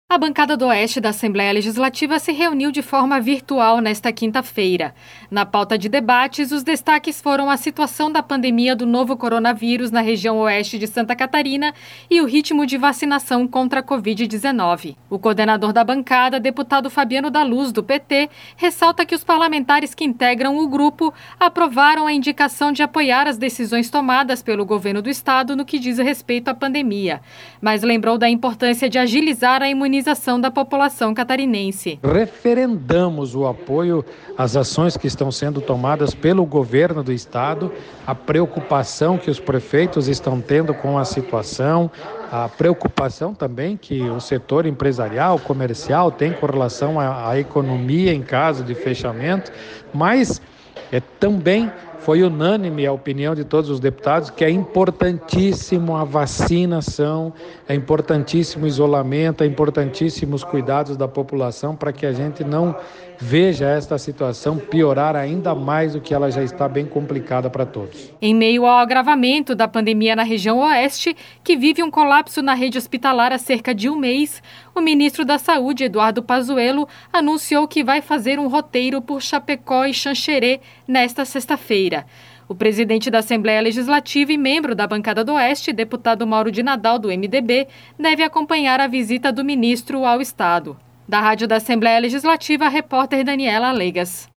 A bancada do Oeste da Assembleia Legislativa se reuniu de forma virtual nesta quinta-feira. Na pauta de debates, os destaques foram a situação da pandemia do novo coronavírus na região oeste de Santa Catarina e o ritmo de vacinação contra a Covid-19. O coordenador da bancada, deputado Fabiano da Luz, do PT, ressalta que os parlamentares que integram o grupo aprovaram a indicação de apoiar as decisões tomadas pelo governo do estado no que diz respeito à pandemia, mas lembrou da importância de agilizar a imunização da população catarinense. Referendamos o apoio às ações que estão sendo tomadas pelo governo do estado, a preocupação que os prefeitos estão tendo com a situação, a preocupação também que o setor empresarial, comercial tem com relação à economia em caso de fechamento, mas também foi unânime a opinião de todos os deputados que é importantíssimo a vacinação, é importantíssimo o isolamento, é importantíssimo os cuidados da população para que a gente não veja esta situação piorar ainda mais do que ela já está bem complicada para todos. Em meio ao agravamento da pandemia na região oeste, que vive um colapso na rede hospitalar há cerca de um mês, o ministro da Saúde, Eduardo Pazuello, anunciou que vai fazer um roteiro por Chapecó e Xanxerê nesta sexta-feira. O presidente da Assembleia Legislativa e membro da bancada do Oeste, deputado Mauro de Nadal, do MDB, deve acompanhar a visita do ministro ao estado. Da Rádio da Assembleia Legislativa, a repórter Daniela Alegas.